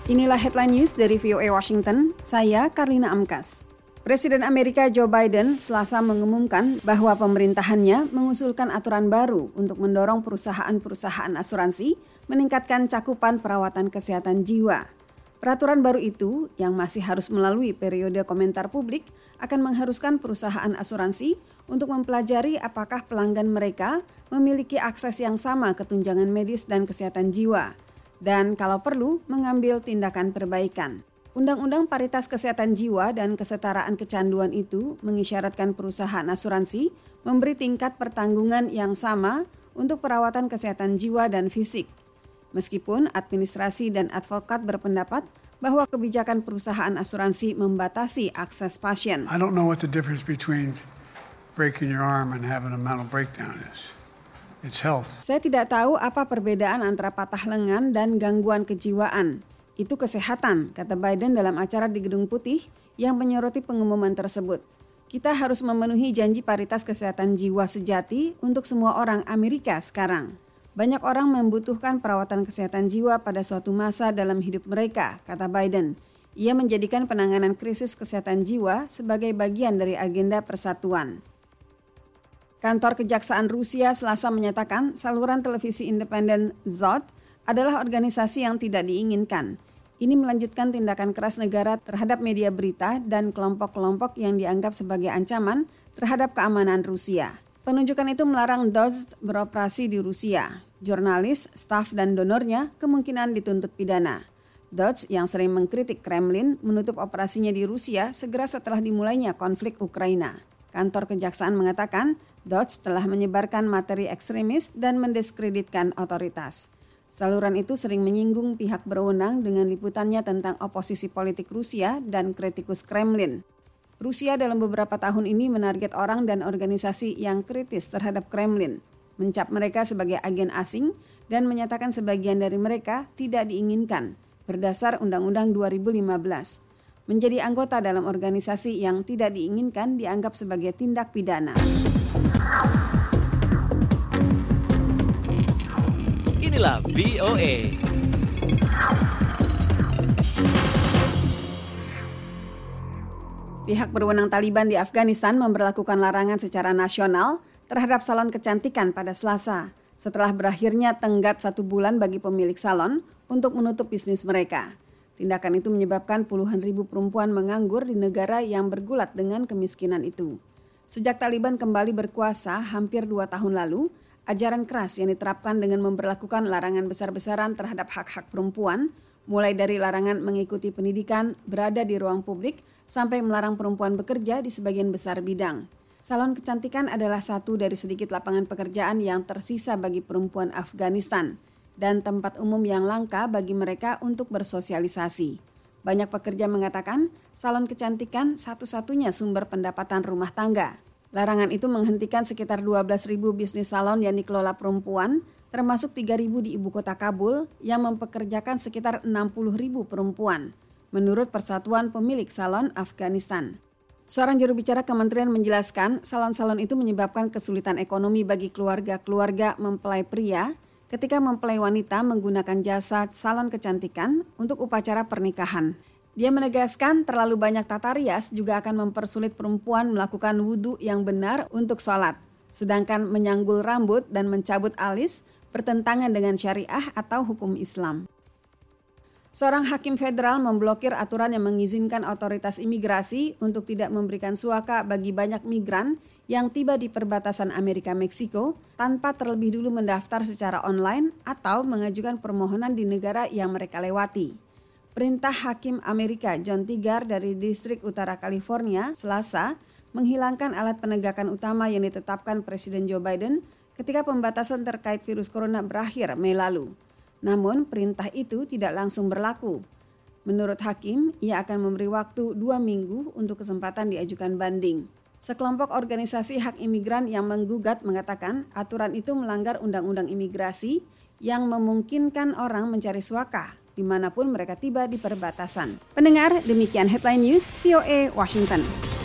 Inilah headline news dari VOA Washington, saya Karlina Amkas. Presiden Amerika Joe Biden Selasa mengumumkan bahwa pemerintahannya mengusulkan aturan baru untuk mendorong perusahaan-perusahaan asuransi meningkatkan cakupan perawatan kesehatan jiwa. Peraturan baru itu, yang masih harus melalui periode komentar publik, akan mengharuskan perusahaan asuransi untuk mempelajari apakah pelanggan mereka memiliki akses yang sama ke tunjangan medis dan kesehatan jiwa, dan kalau perlu mengambil tindakan perbaikan. Undang-Undang Paritas Kesehatan Jiwa dan Kesetaraan Kecanduan itu mengisyaratkan perusahaan asuransi memberi tingkat pertanggungan yang sama untuk perawatan kesehatan jiwa dan fisik. Meskipun administrasi dan advokat berpendapat bahwa kebijakan perusahaan asuransi membatasi akses pasien. I don't know what the difference between breaking your arm and having a mental breakdown is. It's health. Saya tidak tahu apa perbedaan antara patah lengan dan gangguan kejiwaan. Itu kesehatan, kata Biden dalam acara di Gedung Putih yang menyoroti pengumuman tersebut. Kita harus memenuhi janji paritas kesehatan jiwa sejati untuk semua orang Amerika sekarang. Banyak orang membutuhkan perawatan kesehatan jiwa pada suatu masa dalam hidup mereka, kata Biden. Ia menjadikan penanganan krisis kesehatan jiwa sebagai bagian dari agenda persatuan. Kantor Kejaksaan Rusia Selasa menyatakan saluran televisi independen ZOT adalah organisasi yang tidak diinginkan. Ini melanjutkan tindakan keras negara terhadap media berita dan kelompok-kelompok yang dianggap sebagai ancaman terhadap keamanan Rusia. Penunjukan itu melarang DOZD beroperasi di Rusia. Jurnalis, staf, dan donornya kemungkinan dituntut pidana. DOZD yang sering mengkritik Kremlin menutup operasinya di Rusia segera setelah dimulainya konflik Ukraina. Kantor Kejaksaan mengatakan DOZD telah menyebarkan materi ekstremis dan mendiskreditkan otoritas. Saluran itu sering menyinggung pihak berwenang dengan liputannya tentang oposisi politik Rusia dan kritikus Kremlin. Rusia dalam beberapa tahun ini menarget orang dan organisasi yang kritis terhadap Kremlin, mencap mereka sebagai agen asing dan menyatakan sebagian dari mereka tidak diinginkan berdasar Undang-Undang 2015. Menjadi anggota dalam organisasi yang tidak diinginkan dianggap sebagai tindak pidana. Inilah VOA. Pihak berwenang Taliban di Afghanistan memberlakukan larangan secara nasional terhadap salon kecantikan pada Selasa, setelah berakhirnya tenggat 1 bulan bagi pemilik salon untuk menutup bisnis mereka. Tindakan itu menyebabkan puluhan ribu perempuan menganggur di negara yang bergulat dengan kemiskinan itu. Sejak Taliban kembali berkuasa hampir 2 tahun lalu, ajaran keras yang diterapkan dengan memberlakukan larangan besar-besaran terhadap hak-hak perempuan, mulai dari larangan mengikuti pendidikan, berada di ruang publik, sampai melarang perempuan bekerja di sebagian besar bidang. Salon kecantikan adalah satu dari sedikit lapangan pekerjaan yang tersisa bagi perempuan Afghanistan dan tempat umum yang langka bagi mereka untuk bersosialisasi. Banyak pekerja mengatakan salon kecantikan satu-satunya sumber pendapatan rumah tangga. Larangan itu menghentikan sekitar 12.000 bisnis salon yang dikelola perempuan, termasuk 3.000 di ibu kota Kabul yang mempekerjakan sekitar 60.000 perempuan, menurut Persatuan Pemilik Salon Afghanistan. Seorang juru bicara kementerian menjelaskan salon-salon itu menyebabkan kesulitan ekonomi bagi keluarga-keluarga mempelai pria ketika mempelai wanita menggunakan jasa salon kecantikan untuk upacara pernikahan. Dia menegaskan terlalu banyak tata rias juga akan mempersulit perempuan melakukan wudhu yang benar untuk sholat. Sedangkan menyanggul rambut dan mencabut alis bertentangan dengan syariah atau hukum Islam. Seorang hakim federal memblokir aturan yang mengizinkan otoritas imigrasi untuk tidak memberikan suaka bagi banyak migran yang tiba di perbatasan Amerika-Meksiko tanpa terlebih dulu mendaftar secara online atau mengajukan permohonan di negara yang mereka lewati. Perintah Hakim Amerika John Tigar dari Distrik Utara California Selasa menghilangkan alat penegakan utama yang ditetapkan Presiden Joe Biden ketika pembatasan terkait virus corona berakhir Mei lalu. Namun perintah itu tidak langsung berlaku. Menurut Hakim, ia akan memberi waktu 2 minggu untuk kesempatan diajukan banding. Sekelompok organisasi hak imigran yang menggugat mengatakan aturan itu melanggar undang-undang imigrasi yang memungkinkan orang mencari suaka dimanapun mereka tiba di perbatasan. Pendengar, demikian Headline News VOA Washington.